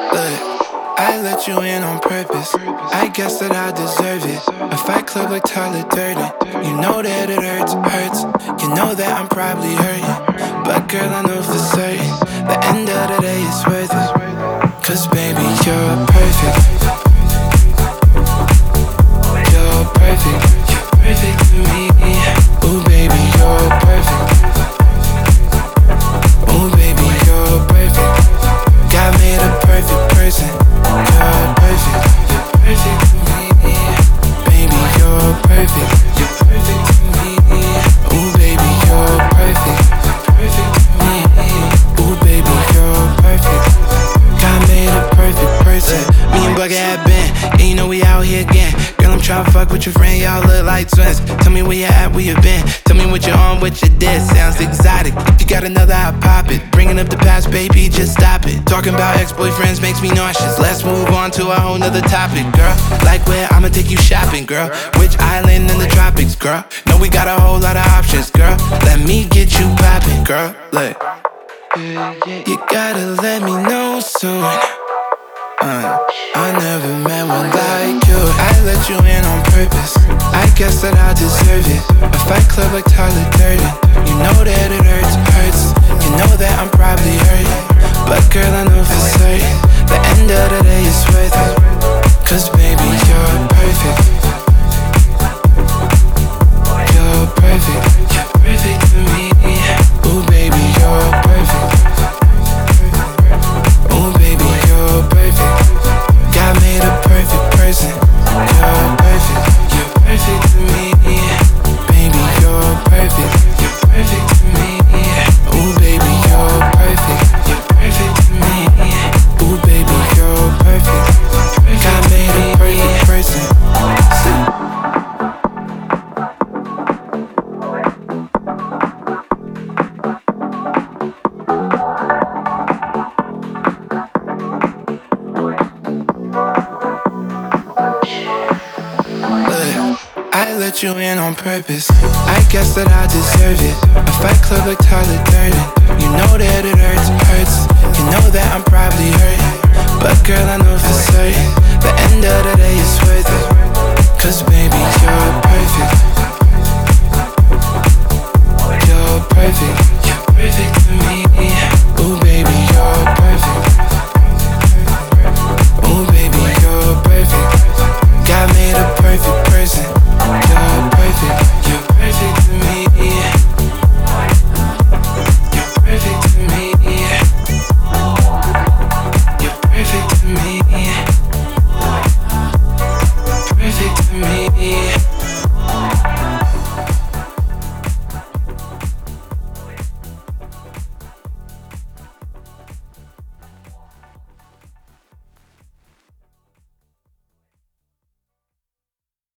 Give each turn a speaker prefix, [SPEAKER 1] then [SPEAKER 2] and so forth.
[SPEAKER 1] Look, I let you in on purpose. I guess that I deserve it. A fight club like Tyler Durden. You know that it hurts. You know that I'm probably hurting. But girl, I know for certain the end of the day is worth it. Cause baby, you're perfect. You're perfect. You're perfect to me. Ooh, baby, you're perfect. Ooh, baby, you're perfect. God made a perfect person. You're perfect. You're perfect to me. Baby, you're perfect. You're perfect to me. Ooh, baby, you're perfect. You're perfect to me. Ooh, baby, you're perfect. God made a perfect person. Me and Bugger have been, and you know we out here again. Girl, I'm tryna fuck with your friend, y'all look like twins. Tell me where you at, where you been. Tell me what you're on, what you did. Sounds exotic. If you got another, I'll pop it. Bringing up the past, baby, just stop it. Talking about ex-boyfriends makes me nauseous. Let's move on to a whole nother topic, girl. Like where I'ma take you shopping, girl. Which island in the tropics, girl? Know we got a whole lot of options, girl. Let me get you poppin', girl. Look, you gotta let me know soon. I never met one like you. I let you in on purpose. I guess that I deserve it. A fight club like Tyler Durden. You know that it hurts. You know that I'm probably hurting. But girl, I know for certain the end of the day is worth it. Cause baby, you're perfect. You're perfect. You're perfect to me. Ooh, baby, you're perfect. Ooh, baby, you're perfect. God made a perfect person. You're perfect. You're perfect to me. Baby, you're perfect. You're perfect to me. Ooh, baby, you're perfect. You're perfect to me. Ooh, baby, you're perfect. God made a perfect person. I let you in on purpose. I guess that I deserve it. A fight club like Tyler Durden. You know that it hurts. You know that I'm probably hurting. But girl, I know for certain the end of the